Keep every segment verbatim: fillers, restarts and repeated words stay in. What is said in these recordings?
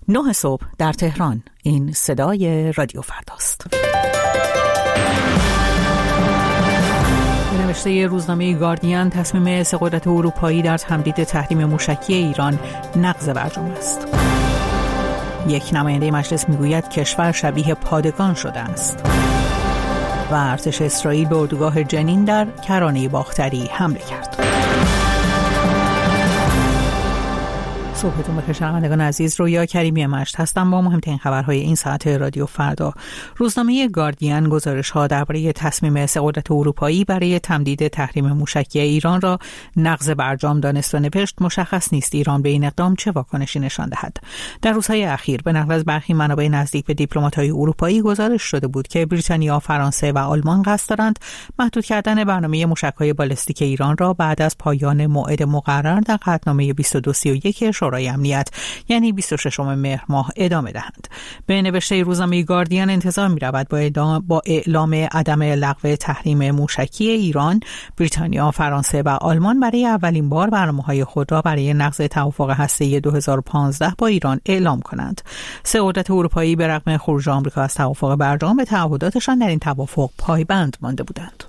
نه صبح در تهران. این صدای رادیو فرداست. نوشته روزنامه گاردین، تصمیم سه قدرت اروپایی در تمدید تحریم موشکی ایران نقض برجام است. یک نماینده مجلس میگوید کشور شبیه پادگان شده است. و ارتش اسرائیل به اردوگاه جنین در کرانه باختری حمله کرد. صبحتون بخیر شنوندگان عزیز، رویا کریمی مشت هستم با مهمترین خبرهای این ساعت رادیو فردا. روزنامه گاردین گزارش‌ها درباره تصمیم سه قدرت اروپایی برای تمدید تحریم موشکی ایران را نقض برجام دانست و نوشت مشخص نیست ایران به این اقدام چه واکنشی نشان دهد. در روزهای اخیر به نقل از برخی منابع نزدیک به دیپلمات‌های اروپایی گزارش شده بود که بریتانیا، فرانسه و آلمان قصد دارند محدود کردن برنامه موشک‌های بالستیک ایران را بعد از پایان موعد مقرر در قطعنامه بیست و دو سی و یک شورای امنیت یعنی بیست و ششم مهر ماه ادامه دهند. به نوشته روزنامه گاردین انتظار می‌رود با, با اعلام عدم لغو تحریم موشکی ایران، بریتانیا، فرانسه و آلمان برای اولین بار برنامه‌های خود را برای نقض توافق هسته‌ای دو هزار و پانزده با ایران اعلام کنند. سه قدرت اروپایی به رغم خروج آمریکا از توافق برجام به تعهداتشان در این توافق پایبند مانده بودند.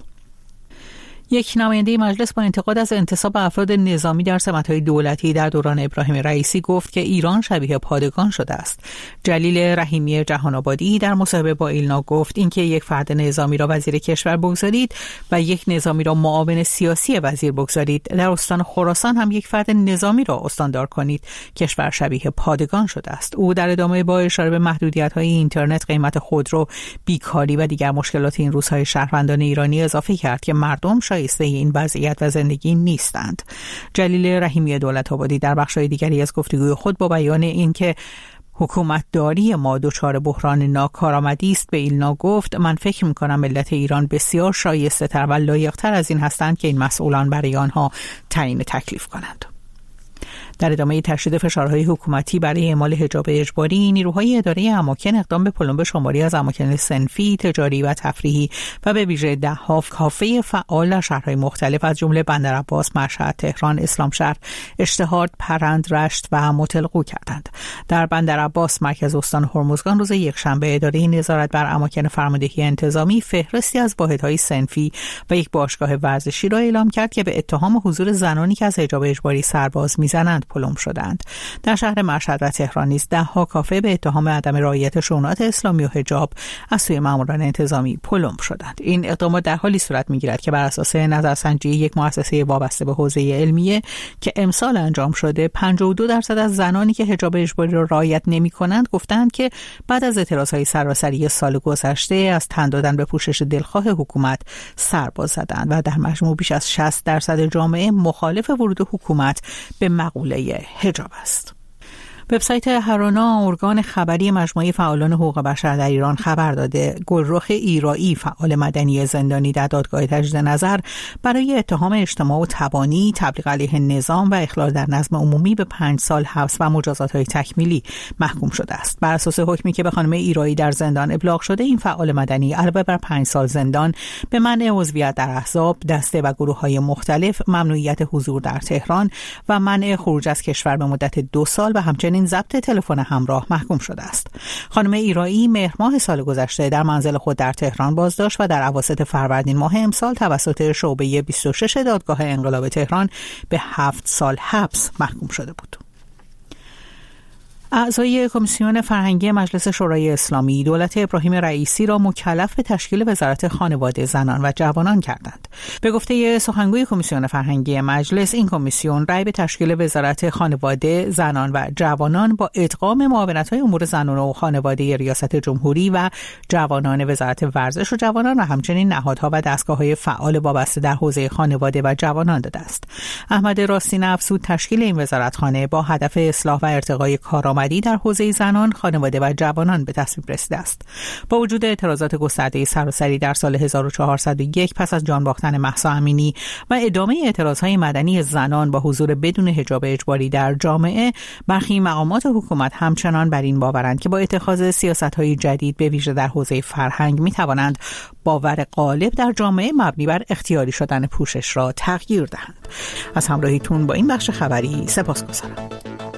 یک نماینده مجلس با انتقاد از انتصاب افراد نظامی در سمت‌های دولتی در دوران ابراهیم رئیسی گفت که ایران شبیه پادگان شده است. جلیل رحیمی جهان‌آبادی در مصاحبه با ایلنا گفت اینکه یک فرد نظامی را وزیر کشور بگذارید و یک نظامی را معاون سیاسی وزیر بگذارید، در استان خراسان هم یک فرد نظامی را استاندار کنید، کشور شبیه پادگان شده است. او در ادامه با اشاره به محدودیت‌های اینترنت، قیمت خودرو، بیکاری و دیگر مشکلات این روزهای شهروندان ایرانی اضافه کرد که مردم شایسته این وضعیت و زندگی نیستند. جلیل رحیمی دولت‌آبادی در بخش‌های دیگری از گفتگوی خود با بیان اینکه حکومتداری ما دچار بحران ناکارآمدی است به ایلنا گفت من فکر می‌کنم ملت ایران بسیار شایسته‌تر و لایق‌تر از این هستند که این مسئولان برای آنها تعیین تکلیف کنند. در ادامه تشدید فشارهای حکومتی برای اعمال حجاب اجباری، نیروهای اداره اماکن اقدام به پلمب شماری از اماکن صنفی، تجاری و تفریحی و به ویژه ده‌ها کافه فعال در شهرهای مختلف از جمله بندرعباس، مشهد، تهران، اسلامشهر، اشتهارد، پرند، رشت و متلقو کردند. در بندرعباس مرکز استان هرمزگان روز یکشنبه اداره نظارت بر اماکن فرماندهی انتظامی فهرستی از واحدهای صنفی و یک باشگاه ورزشی را اعلام کرد که به اتهام حضور زنانی که از حجاب اجباری سرباز میزنند پلم شدند. در شهر مشهد و تهران نیز ده‌ها کافه به اتهام عدم رعایت شونات اسلامی و حجاب از سوی ماموران انتظامی پلم شدند. این اقدامات در حالی صورت می‌گیرد که بر اساس نظرسنجی یک مؤسسه وابسته به حوزه علمیه که امسال انجام شده، پنجاه و دو درصد از زنانی که حجاب اجباری را رعایت نمی‌کنند گفتند که بعد از اعتراضهای سراسری سال گذشته از تن دادن به پوشش دلخواه حکومت سرباز زدند و در مجموع بیش از شصت درصد جامعه مخالف ورود حکومت به مقوله حجاب است. وبسایت هرانا، ارگان خبری مجموعه فعالان حقوق بشر در ایران، خبر داده گلرخ ایرایی، فعال مدنی زندانی در دادگاه تجدید نظر، برای اتهام اجتماع و تبانی، تبلیغ علیه نظام و اخلال در نظم عمومی به پنج سال حبس و مجازات‌های تکمیلی محکوم شده است. بر اساس حکمی که به خانم ایرایی در زندان ابلاغ شده، این فعال مدنی علاوه بر پنج سال زندان، به منع عضویت در احزاب، دسته و گروه‌های مختلف، ممنوعیت حضور در تهران و منع خروج از کشور به مدت دو سال و همچنین ضبط تلفن همراه محکوم شده است. خانم ایرایی مهر ماه سال گذشته در منزل خود در تهران بازداشت و در اواسط فروردین ماه امسال توسط شعبه بیست و شش دادگاه انقلاب تهران به هفت سال حبس محکوم شده بود. اعضای کمیسیون فرهنگی مجلس شورای اسلامی دولت ابراهیم رئیسی را مکلف به تشکیل وزارت خانواده، زنان و جوانان کردند. به گفته سخنگوی کمیسیون فرهنگی مجلس، این کمیسیون رأی به تشکیل وزارت خانواده، زنان و جوانان با ادغام معاونت‌های امور زنان و خانواده ریاست جمهوری و جوانان وزارت ورزش و جوانان و همچنین نهادها و دستگاه‌های فعال وابسته در حوزه خانواده و جوانان داده است. احمد راستین افزود تشکیل این وزارتخانه با هدف اصلاح و ارتقای کارآمدی در حوزه زنان، خانواده و جوانان به تصویب رسیده است. با وجود اعتراضات گسترده سراسری در سال هزار و چهارصد و یک پس از جان باختن مهسا امینی و ادامه اعتراضهای مدنی زنان با حضور بدون حجاب اجباری در جامعه، برخی مقامات حکومت همچنان بر این باورند که با اتخاذ سیاست‌های جدید به ویژه در حوزه فرهنگ می‌توانند باور غالب در جامعه مبنی بر اختیاری شدن پوشش را تغییر دهند. از همراهیتون با این بخش خبری سپاسگزارم.